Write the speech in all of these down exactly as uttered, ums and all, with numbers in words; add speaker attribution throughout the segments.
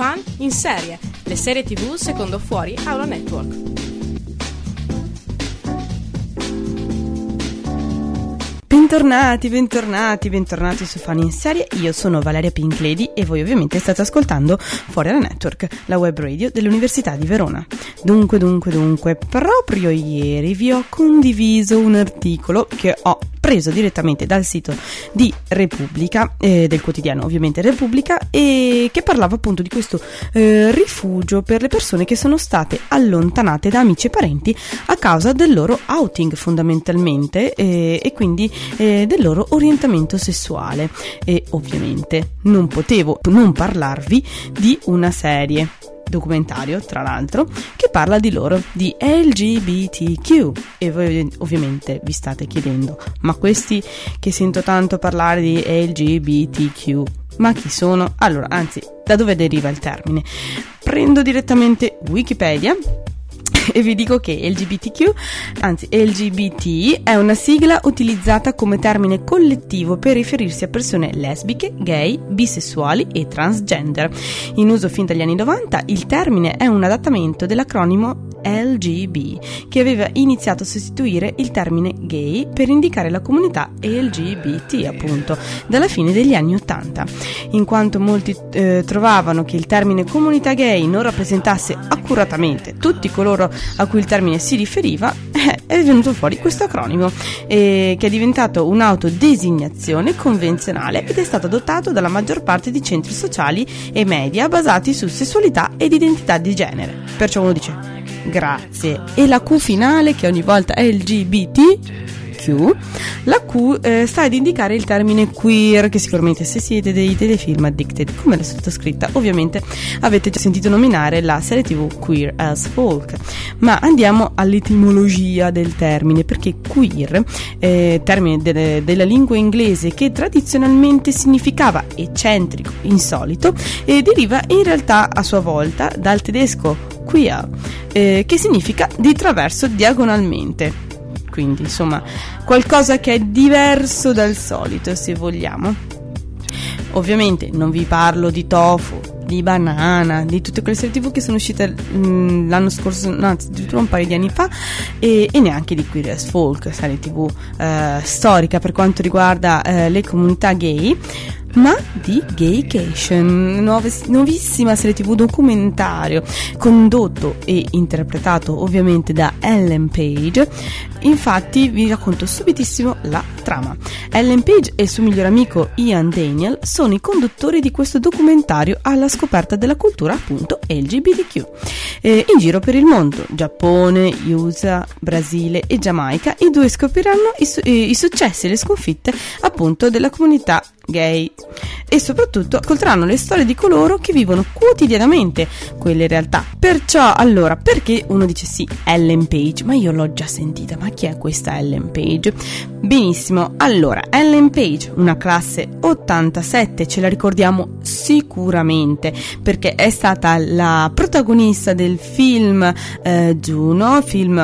Speaker 1: Fan in serie, le serie tv secondo Fuori Aula Network.
Speaker 2: Bentornati, bentornati, bentornati su Fan in Serie. Io sono Valeria Pincledi e voi ovviamente state ascoltando Fuori Aula Network, la web radio dell'Università di Verona. Dunque, dunque, dunque, proprio ieri vi ho condiviso un articolo che ho preso direttamente dal sito di Repubblica, eh, del quotidiano ovviamente Repubblica, e che parlava appunto di questo eh, rifugio per le persone che sono state allontanate da amici e parenti a causa del loro outing fondamentalmente, eh, e quindi eh, del loro orientamento sessuale. E ovviamente non potevo non parlarvi di una serie documentario, tra l'altro, che parla di loro, di L G B T Q. E voi ovviamente vi state chiedendo: ma questi che sento tanto parlare di L G B T Q, ma chi sono? Allora, anzi, da dove deriva il termine? Prendo direttamente Wikipedia e vi dico che L G B T Q, anzi L G B T, è una sigla utilizzata come termine collettivo per riferirsi a persone lesbiche, gay, bisessuali e transgender. In uso fin dagli anni novanta, il termine è un adattamento dell'acronimo L G B, che aveva iniziato a sostituire il termine gay per indicare la comunità L G B T, appunto, dalla fine degli anni ottanta. In quanto molti eh, trovavano che il termine comunità gay non rappresentasse accuratamente tutti coloro a cui il termine si riferiva, eh, è venuto fuori questo acronimo, eh, che è diventato un'autodesignazione convenzionale ed è stato adottato dalla maggior parte di centri sociali e media basati su sessualità ed identità di genere. Perciò uno dice: grazie. E la Q finale, che ogni volta è L G B T Q, la Q eh, sta ad indicare il termine queer, che sicuramente, se siete dei telefilm addicted come la sottoscritta, ovviamente avete già sentito nominare la serie tv Queer as Folk. Ma andiamo all'etimologia del termine, perché queer, eh, termine de- della lingua inglese che tradizionalmente significava eccentrico, insolito, e deriva in realtà a sua volta dal tedesco queer, eh, che significa di traverso diagonalmente. Quindi insomma qualcosa che è diverso dal solito, se vogliamo. Ovviamente non vi parlo di Tofu, di Banana, di tutte quelle serie tv che sono uscite mh, l'anno scorso, no, anzi addirittura un paio di anni fa, e, e neanche di Queer as Folk, serie tv eh, storica per quanto riguarda eh, le comunità gay, ma di Gaycation, nuove, nuovissima serie tv documentario condotto e interpretato ovviamente da Ellen Page. Infatti vi racconto subitissimo la trama. Ellen Page e il suo migliore amico Ian Daniel sono i conduttori di questo documentario alla scoperta della cultura appunto L G B T Q. Eh, in giro per il mondo, Giappone, U S A, Brasile e Giamaica, i due scopriranno i, su- i successi e le sconfitte appunto della comunità gay, e soprattutto ascolteranno le storie di coloro che vivono quotidianamente quelle realtà. Perciò, allora, perché uno dice sì, Ellen Page, ma io l'ho già sentita, ma chi è questa Ellen Page? Benissimo, allora, Ellen Page, una classe ottantasette, ce la ricordiamo sicuramente perché è stata la protagonista del film eh, Juno, film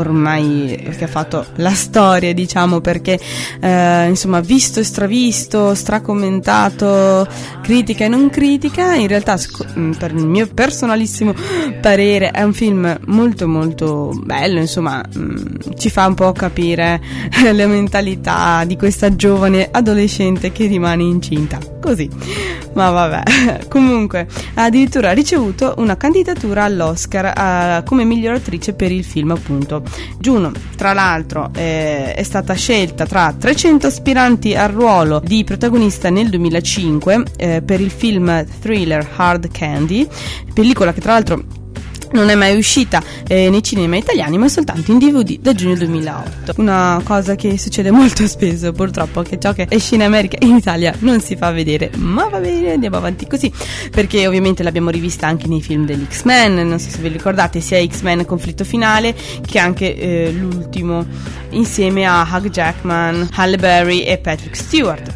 Speaker 2: ormai che ha fatto la storia, diciamo, perché eh, insomma visto e stravisto, stracommentato, critica e non critica. In realtà, per il mio personalissimo parere, è un film molto molto bello, insomma mh, ci fa un po' capire la mentalità di questa giovane adolescente che rimane incinta, così. Ma vabbè, comunque ha addirittura ricevuto una candidatura all'Oscar uh, come miglior attrice per il film appunto Juno. Tra l'altro eh, è stata scelta tra trecento aspiranti al ruolo di protagonista nel duemilacinque eh, per il film thriller Hard Candy, pellicola che tra l'altro non è mai uscita eh, nei cinema italiani, ma soltanto in D V D da giugno duemilaotto. Una cosa che succede molto spesso, purtroppo, che ciò che esce in America in Italia non si fa vedere. Ma va bene, andiamo avanti così, perché ovviamente l'abbiamo rivista anche nei film degli X-Men, non so se vi ricordate, sia X-Men Conflitto Finale che anche eh, l'ultimo, insieme a Hugh Jackman, Halle Berry e Patrick Stewart.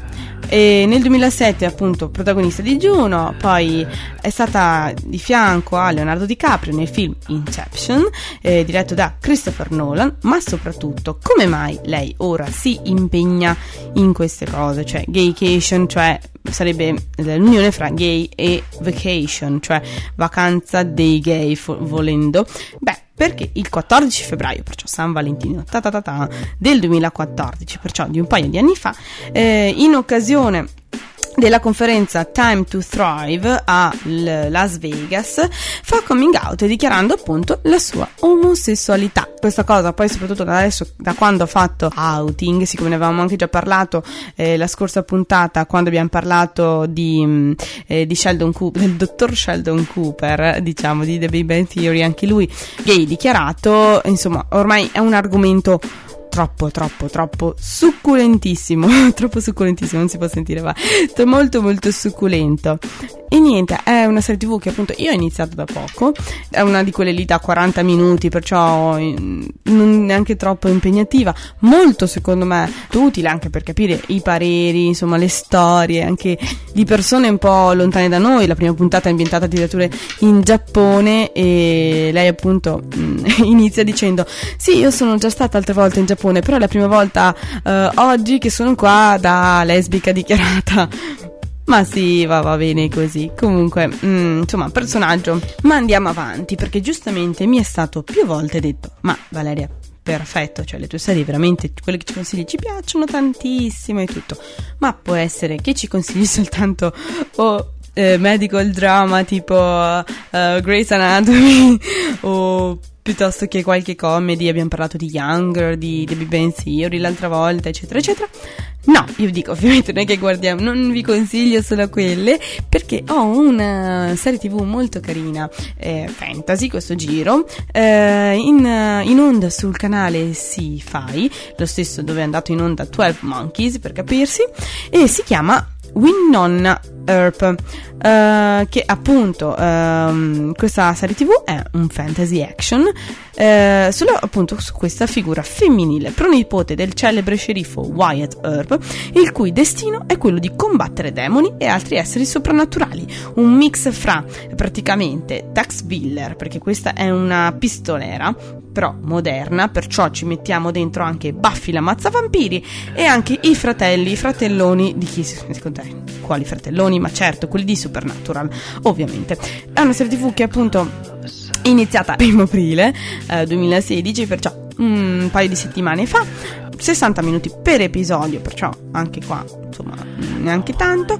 Speaker 2: e nel duemilasette appunto protagonista di Juno, poi è stata di fianco a Leonardo DiCaprio nel film Inception, eh, diretto da Christopher Nolan, ma soprattutto come mai lei ora si impegna in queste cose, cioè gaycation, cioè sarebbe l'unione fra gay e vacation, cioè vacanza dei gay fo- volendo. Beh, perché il quattordici febbraio, perciò San Valentino ta ta ta ta, del duemilaquattordici, perciò di un paio di anni fa, eh, in occasione della conferenza Time to Thrive a Las Vegas, fa coming out dichiarando appunto la sua omosessualità. Questa cosa poi soprattutto da adesso, da quando ha fatto outing, siccome ne avevamo anche già parlato eh, la scorsa puntata, quando abbiamo parlato di, eh, di Sheldon Cooper, del dottor Sheldon Cooper, diciamo, di The Big Bang Theory, anche lui gay dichiarato, insomma ormai è un argomento troppo troppo troppo succulentissimo troppo succulentissimo, non si può sentire, va, molto molto succulento. E niente, è una serie tv che appunto io ho iniziato da poco, è una di quelle lì da quaranta minuti, perciò non neanche troppo impegnativa, molto secondo me utile anche per capire i pareri, insomma le storie anche di persone un po' lontane da noi. La prima puntata è ambientata addirittura in Giappone e lei appunto mh, inizia dicendo: sì, io sono già stata altre volte in Giappone, però è la prima volta uh, oggi che sono qua da lesbica dichiarata. Ma sì, va, va bene così. Comunque, mm, insomma, personaggio. Ma andiamo avanti, perché giustamente mi è stato più volte detto: ma Valeria, perfetto, cioè le tue serie veramente, quelle che ci consigli ci piacciono tantissimo e tutto, ma può essere che ci consigli soltanto o eh, medical drama tipo uh, Grey's Anatomy o piuttosto che qualche comedy? Abbiamo parlato di Younger, di The Big Bang Theory l'altra volta, eccetera eccetera. No, io dico, ovviamente non è che guardiamo, non vi consiglio solo quelle, perché ho una serie tv molto carina, eh, fantasy, questo giro, eh, in, in onda sul canale Sci-Fi, lo stesso dove è andato in onda twelve Monkeys, per capirsi, e si chiama Wynonna Earp, uh, che appunto uh, questa serie tv è un fantasy action uh, solo appunto su questa figura femminile, pronipote del celebre sceriffo Wyatt Earp, il cui destino è quello di combattere demoni e altri esseri soprannaturali, un mix fra praticamente Dax Biller, perché questa è una pistolera però moderna, perciò ci mettiamo dentro anche Buffy la mazzavampiri e anche i fratelli, i fratelloni di chi, secondo te, quali fratelloni? Ma certo, quelli di Supernatural, ovviamente. È una serie tv che appunto è iniziata il primo aprile eh, duemilasedici, perciò un paio di settimane fa, sessanta minuti per episodio, perciò anche qua insomma neanche tanto.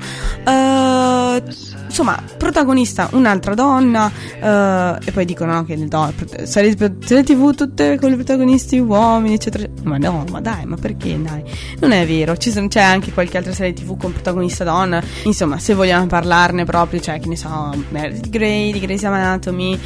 Speaker 2: Uh, insomma, protagonista un'altra donna, uh, e poi dicono no, che le donne, serie tv tutte con i protagonisti uomini, eccetera. Ma no, ma dai, ma perché dai? Non è vero, ci sono, c'è anche qualche altra serie tv con protagonista donna. Insomma, se vogliamo parlarne proprio, cioè, che ne so, Meredith Grey di Grey's Anatomy,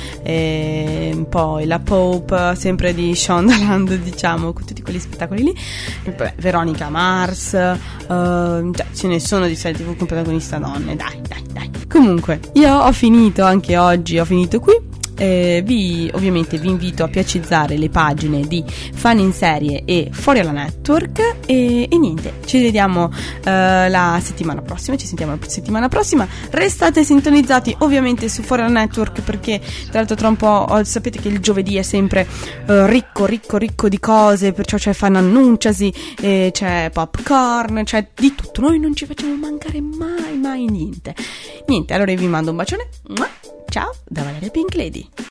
Speaker 2: e poi la Pope, sempre di Shondaland, diciamo, con tutti quegli spettacoli lì. E poi Veronica Mars, uh, cioè, ce ne sono di serie tv con protagonista donne, dai, dai, dai. Comunque, io ho finito anche oggi, ho finito qui. Eh, vi ovviamente vi invito a piacizzare le pagine di Fan in Serie e Fuori alla Network e, e niente, ci vediamo eh, la settimana prossima, ci sentiamo la settimana prossima. Restate sintonizzati ovviamente su Fuori alla Network, perché tra l'altro tra un po' oh, sapete che il giovedì è sempre eh, ricco ricco ricco di cose, perciò c'è Fan Annunciasi, eh, c'è Popcorn, c'è di tutto, noi non ci facciamo mancare mai mai niente niente. Allora io vi mando un bacione, ciao da Valeria Pink Lady.